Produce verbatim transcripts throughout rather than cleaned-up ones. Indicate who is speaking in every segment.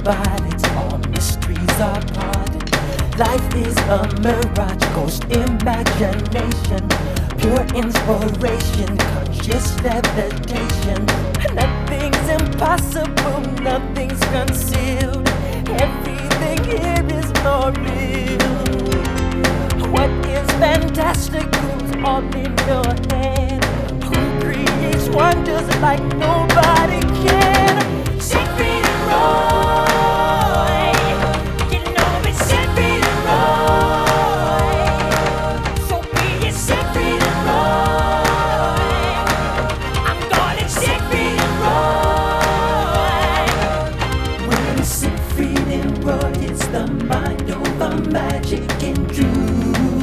Speaker 1: violence, all mysteries are pardoned. Life is a mirage, ghost imagination, pure inspiration, conscious levitation. Nothing's impossible, nothing's concealed. Everything here is more real. What is fantastic who's all in your head? Who creates wonders like nobody can? Siegfried and Roy, you know it's Siegfried and Roy. So be it Siegfried and Roy. I'm calling Siegfried and Roy. When it's Siegfried and Roy, it's the mind over magic and truth.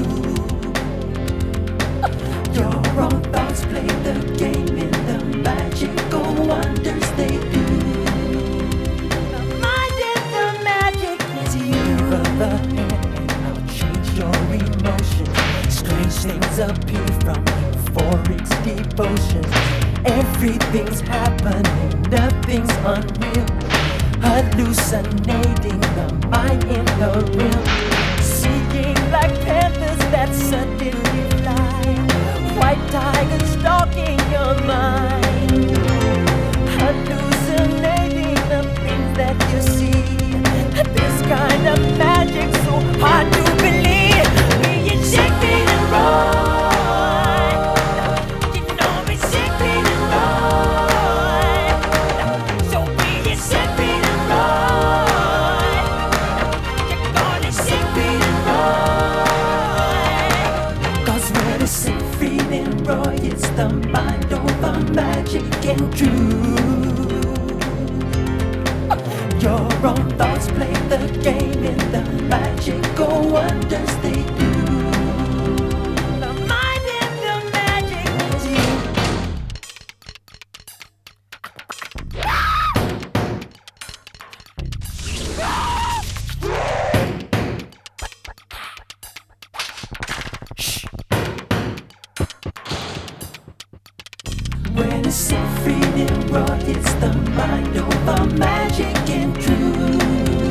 Speaker 1: Your own thoughts play the game in the magical wonders they do. The mind and the magic is you. Give the hand and I'll change your emotions. Strange things appear from euphoric devotion. Everything's happening, nothing's unreal. Hallucinating the mind in the realm. Seeing like panthers that suddenly fly. White tigers stalking your mind. Hallucinating the things that you see. This kind of magic so hard to believe. Me and Siegfried and Roy, you know me Siegfried and Roy. So be it Siegfried and Roy. You're gonna Siegfried and Roy. Cause when it's Siegfried and Roy, it's the mind over magic and truth. Your own thoughts play the game in the magical wonders they do. The mind and the magic is you. When it's Siegfried and Roy, it's the mind over magic and truth.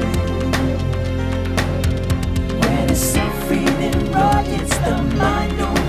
Speaker 1: When it's Siegfried and Roy, it's the mind over